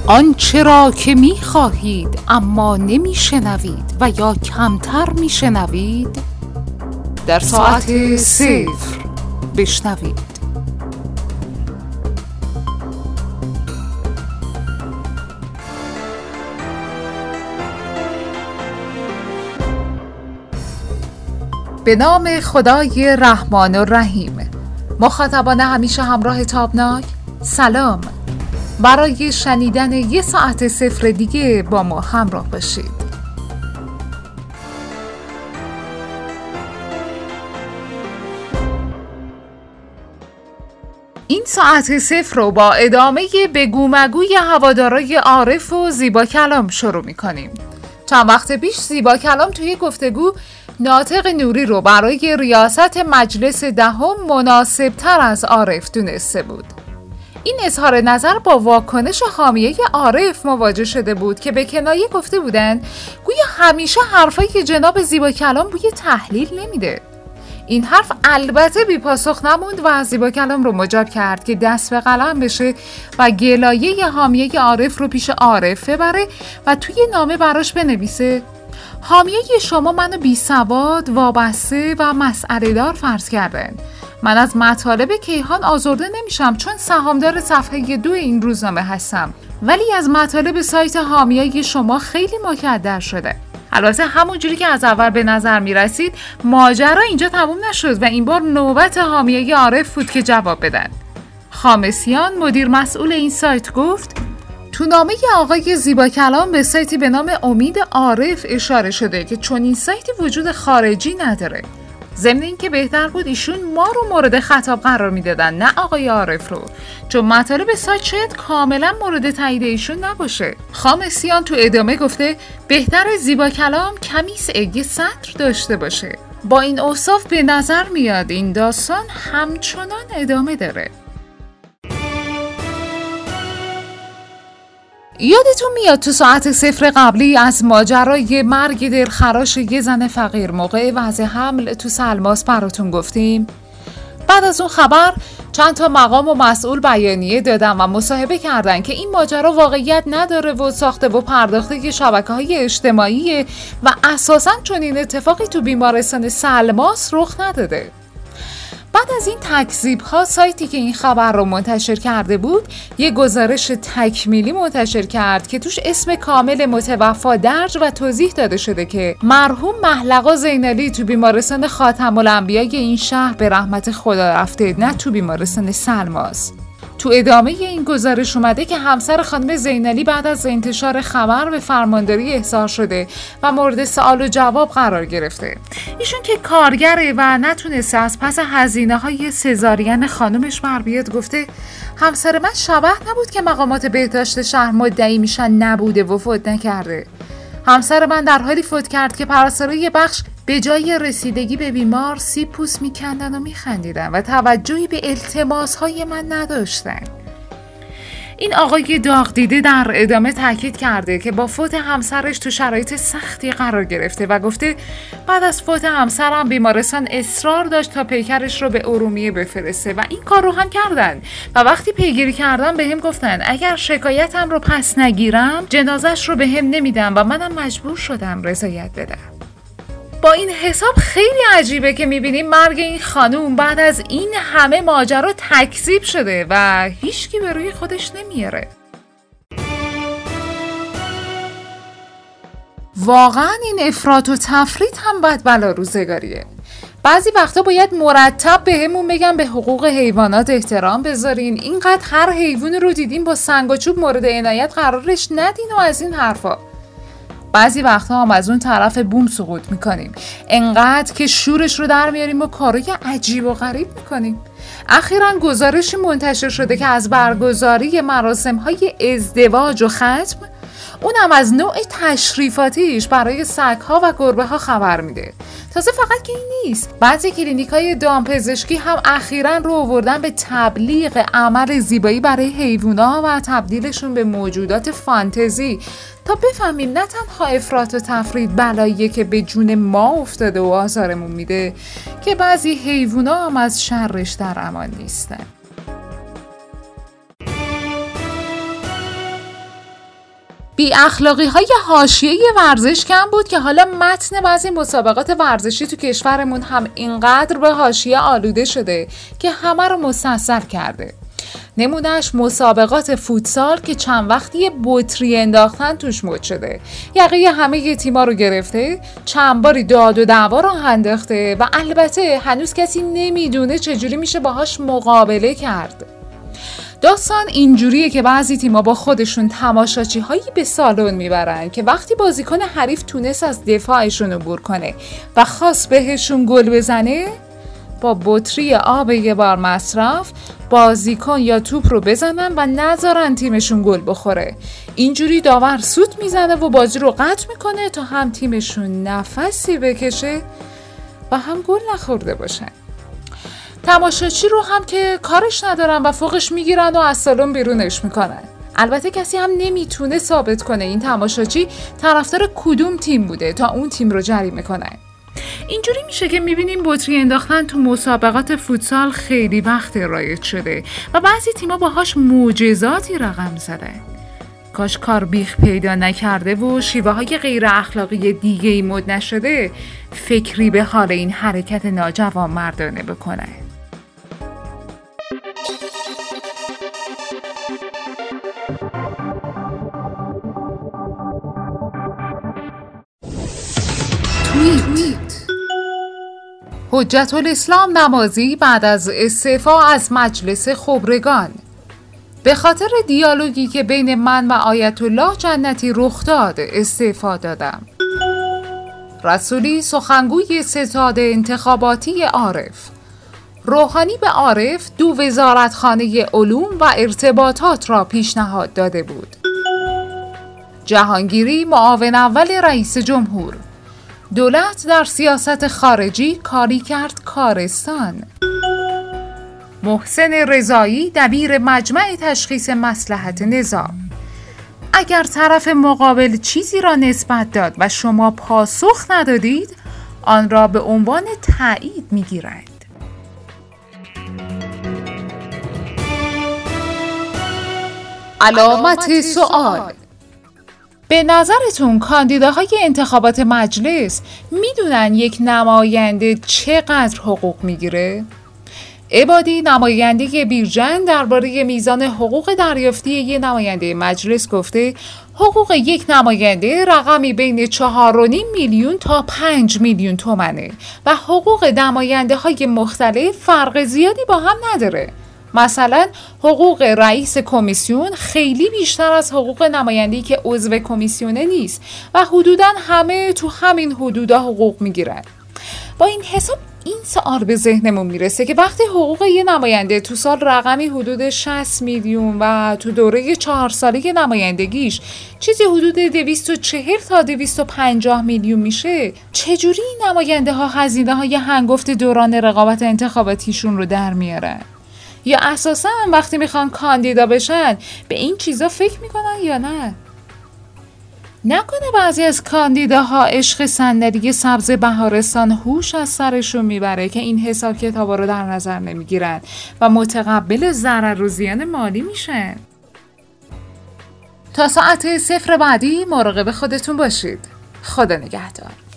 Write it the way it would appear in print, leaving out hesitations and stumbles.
آنچه را که می خواهید اما نمی شنوید و یا کمتر می شنوید در ساعت 0 بشنوید. به نام خدای رحمان و رحیم. مخاطبان همیشه همراه تابناک، سلام. برای شنیدن 1 ساعت 0 دیگه با ما همراه باشید. این ساعت 0 رو با ادامه بگو مگوی هوادارای عارف و زیبا کلام شروع می‌کنیم. چند وقت پیش زیبا کلام توی گفتگو ناطق نوری رو برای ریاست مجلس دهم مناسب‌تر از عارف دونسته بود. این اظهار نظر با واکنش حامیه عارف مواجه شده بود که به کنایه گفته بودند گویا همیشه حرفایی که جناب زیبا کلام بوی تحلیل نمیده. این حرف البته بی پاسخ نموند و از زیبا کلام رو مجاب کرد که دست به قلم بشه و گلایه حامیه عارف رو پیش عارف ببره و توی نامه براش بنویسه: حامیه شما منو بی سواد، وابسته و مسئله دار فرض کردن. من از مطالب کیهان آزرده نمیشم چون سهامدار صفحه 2 این روزنامه هستم، ولی از مطالب سایت حامیه شما خیلی مکدر شده. البته همونجوری که از اول به نظر میرسید ماجرا اینجا تموم نشد و این بار نوبت حامیه عارف بود که جواب بدن. خامسیان مدیر مسئول این سایت گفت تو نامه آقای زیبا کلام به سایتی به نام امید عارف اشاره شده که چون این سایتی وجود خارجی نداره. ضمن این که بهتر بود ایشون ما رو مورد خطاب قرار میدادن نه آقای عارف رو، چون مطالب سایت شاید کاملا مورد تایید ایشون نباشه. خامسیان تو ادامه گفته بهتر زیبا کلام کمی سعی سطر داشته باشه. با این اوصاف به نظر میاد این داستان همچنان ادامه داره. یادتون میاد تو ساعت 0 قبلی از ماجرای مرگ دلخراش یه زن فقیر موقع وضع حمل تو سلماس براتون گفتیم؟ بعد از اون خبر چند تا مقام و مسئول بیانیه دادن و مصاحبه کردن که این ماجرا واقعیت نداره و ساخته و پرداخته شبکه‌های اجتماعی و اساساً چون این اتفاقی تو بیمارستان سلماس رخ نداده. بعد از این تکذیب‌ها سایتی که این خبر رو منتشر کرده بود یه گزارش تکمیلی منتشر کرد که توش اسم کامل متوفی درج و توضیح داده شده که مرحوم محلقا زینالی تو بیمارستان خاتم الانبیای این شهر به رحمت خدا رفته، نه تو بیمارستان سلماس. تو ادامه این گزارش اومده که همسر خانم زینالی بعد از انتشار خبر به فرمانداری احضار شده و مورد سوال و جواب قرار گرفته. ایشون که کارگره و نتونسته از پس هزینه‌های سزارین خانمش بر بیاد گفته همسر من شبح نبود که مقامات بهداشت شهر مدعی میشن نبوده و فوت نکرده. همسر من در حالی فوت کرد که پرستارای بخش به جای رسیدگی به بیمار سیب پوست میکندن و میخندیدن و توجهی به التماسهای من نداشتن. این آقای داغ دیده در ادامه تاکید کرده که با فوت همسرش تو شرایط سختی قرار گرفته و گفته بعد از فوت همسرم بیمارستان اصرار داشت تا پیکرش رو به ارومیه بفرسته و این کار رو هم کردن و وقتی پیگیری کردن به هم گفتن اگر شکایتم رو پس نگیرم جنازش رو به هم نمیدم و منم مجبور شدم رضایت بدم. با این حساب خیلی عجیبه که میبینیم مرگ این خانوم بعد از این همه ماجرا تکذیب شده و هیچکی به روی خودش نمیاره. واقعا این افراط و تفریط هم بد بلا روزگاریه. بعضی وقتا باید مرتب به همون بگن به حقوق حیوانات احترام بذارین، اینقدر هر حیوان رو دیدین با سنگ و چوب مورد عنایت قرارش ندین و از این حرفا. بعضی وقتا هم از اون طرف بوم سقوط میکنیم، انقدر که شورش رو در میاریم و کارای عجیب و غریب میکنیم. اخیراً گزارشی منتشر شده که از برگزاری مراسم‌های ازدواج و ختم، اونم از نوع تشریفاتیش برای سگ‌ها و گربه‌ها خبر میده. تازه فقط که این نیست، بعضی کلینیک‌های دامپزشکی هم اخیراً رو آوردن به تبلیغ عمل زیبایی برای حیوونا و تبدیلشون به موجودات فانتزی تا بفهمیم نه تنها افراط و تفرید بلاییه که به جون ما افتاده و آزارمون میده، که بعضی حیوونا هم از شرش در امان نیستن. بی اخلاقی های حاشیه ورزش کم بود که حالا متن بعضی مسابقات ورزشی تو کشورمون هم اینقدر به حاشیه آلوده شده که همه رو مستحصل کرده. نمونهش مسابقات فوتسال که چند وقتی بطری انداختن توش مد شده، یقه همه تیما رو گرفته، چند باری داد و دعوا رو انداخته و البته هنوز کسی نمیدونه چجوری میشه باهاش مقابله کرد. داستان اینجوریه که بعضی تیما با خودشون تماشاچی هایی به سالن میبرن که وقتی بازیکن حریف تونست از دفاعشون عبور کنه و خواست بهشون گل بزنه، با بطری آب یه بار مصرف بازیکن یا توپ رو بزنن و نذارن تیمشون گل بخوره. اینجوری داور سوت میزنه و بازی رو قطع میکنه تا هم تیمشون نفسی بکشه و هم گل نخورده باشن. تماشاچی رو هم که کارش ندارن و فوقش میگیرن و از سالن بیرونش میکنن. البته کسی هم نمیتونه ثابت کنه این تماشاچی طرفدار کدوم تیم بوده تا اون تیم رو جریمه کنن. اینجوری میشه که میبینیم بطری انداختن تو مسابقات فوتسال خیلی وقت رایج شده و بعضی تیما باهاش معجزاتی رقم زدن. کاش کار بیخ پیدا نکرده و شیوه های غیر اخلاقی دیگه ای مد نشده فکری به حال این حرکت ناجوان مردانه بکنه. حجت الاسلام نمازی بعد از استعفا از مجلس خبرگان: به خاطر دیالوگی که بین من و آیت الله جنتی رخ داد استعفا دادم. رسولی سخنگوی ستاد انتخاباتی عارف: روحانی به عارف 2 وزارتخانه علوم و ارتباطات را پیشنهاد داده بود. جهانگیری معاون اول رئیس جمهور: دولت در سیاست خارجی کاری کرد کارستان. محسن رضایی دبیر مجمع تشخیص مصلحت نظام: اگر طرف مقابل چیزی را نسبت داد و شما پاسخ ندادید، آن را به عنوان تایید می‌گیرند. علامت سوال: به نظرتون کاندیداهای انتخابات مجلس میدونن یک نماینده چقدر حقوق میگیره؟ عبادی نماینده بیرجند درباره میزان حقوق دریافتی یک نماینده مجلس گفته حقوق یک نماینده رقمی بین 4.5 میلیون تا 5 میلیون تومنه و حقوق نماینده های مختلف فرق زیادی با هم نداره. مثلا حقوق رئیس کمیسیون خیلی بیشتر از حقوق نماینده‌ای که عضو کمیسیونه نیست و حدوداً همه تو همین حدودا حقوق میگیرن. با این حساب این سوال به ذهنمون میرسه که وقتی حقوق یه نماینده تو سال رقمی حدود 60 میلیون و تو دوره 4 ساله نمایندگیش چیزی حدود 240 تا 250 میلیون میشه، چجوری این نماینده ها هزینه های هنگفت دوران رقابت انتخاباتیشون رو در میارن؟ یا اساساً وقتی میخوان کاندیدا بشن به این چیزا فکر میکنن یا نه؟ نکنه بعضی از کاندیداها عشق صندلی سبز بهارستان هوش از سرشون میبره که این حساب کتابا رو در نظر نمیگیرن و متقبل ضرر و زیان مالی میشن. تا ساعت 0 بعدی مراقب خودتون باشید. خدا نگهدار.